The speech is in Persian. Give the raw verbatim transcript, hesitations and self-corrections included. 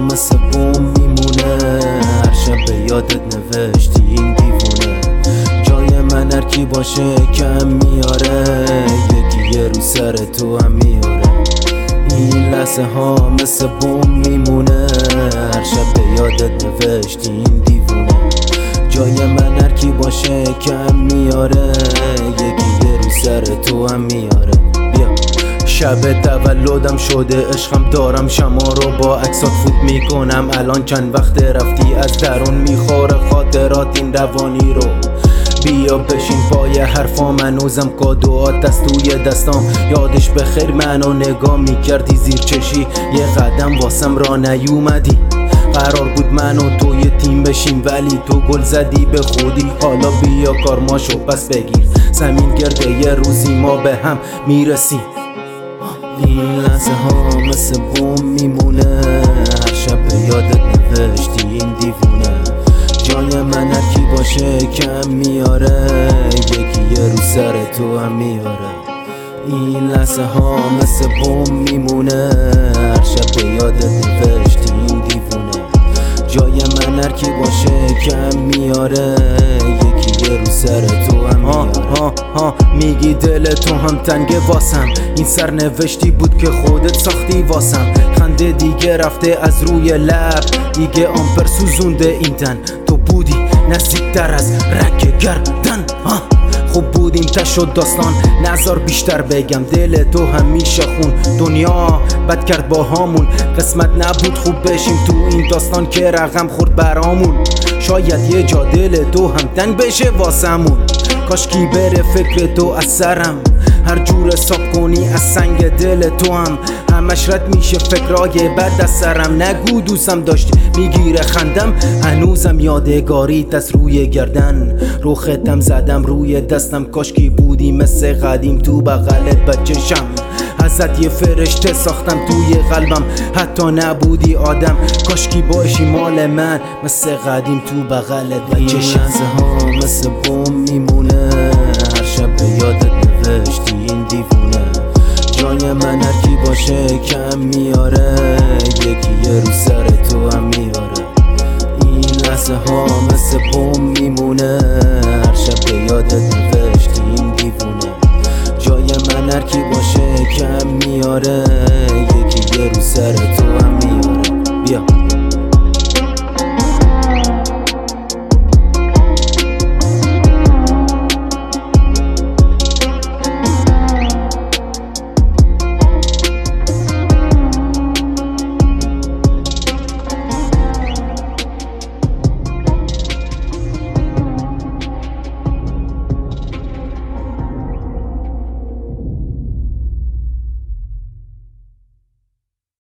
مثل بوم میمونه، هر شب به یادت نوشتی این دیوونه. جای من هرکی باشه کم میاره، یکی یه رو سر تو هم میاره. این لحظه ها مثل بوم میمونه، هر شب به یادت نوشتی این دیوونه. جای من هرکی باشه کم میاره، یکی یه رو سر تو هم میاره. بیا شب تولدم شده عشقم، دارم شما رو با عکسات فوت میکنم. الان چند وقت رفتی از درون میخوره خاطرات این روانی رو. بیا بشین پای حرفام، هنوزم کادوات دست توی دستام. یادش به خیر منو نگاه میکردی زیر چشی، یه قدم واسم را نیومدی. قرار بود من و تو یه تیم بشیم ولی تو گل زدی به خودی. حالا بیا کارماشو پس بگیر، زمین گرده یه روزی ما به هم میرسیم. این لحظه ها مثل بوم میمونه، هر شب به یادت نوشتی این دیوونه. جای من هرکی باشه کم میاره، یکی یه رو سر تو هم میاره. این لحظه ها مثل بوم میمونه، هر شب به یادت نوشتی این دیوونه. جای من هرکی باشه کم میاره، یکی یه رو سر تو هم میاره. ها ها میگی دل تو هم تنگه واسم، این سرنوشتی بود که خودت ساختی واسم. خنده دیگه رفته از روی لب، دیگه آمپر سوزونده این تن. تو بودی نزدیکتر از رگ گردن، ها خوب بودیم تا شد داستان، نظر بیشتر بگم. دل تو همیشه خون، دنیا بد کرد با هامون. قسمت نبود خوب بشیم تو این داستان که رقم خورد برامون. شاید یه جا دل تو هم تنگ بشه واسمون. کاش کی بره فکر تو از سرم، هر جور حساب کنی از سنگ دل تو هم همش رد میشه فکرای بد از سرم. نگو دوستم داشتی میگیره خندم، هنوزم یادگاریت از روی گردن. رو ختم زدم روی دستم، کاش کی بودی مثل قدیم تو بغلت بچشم. ازت یه فرشته ساختم توی قلبم، حتی نبودی آدم. کاش کی باشی مال من مثل قدیم تو بغلت بچشم. این لحظه ها مثل بوم میمونه، هر شب به یادت نوشتی این دیوونه. جای من هرکی باشه کم میاره، یکی یه رو سر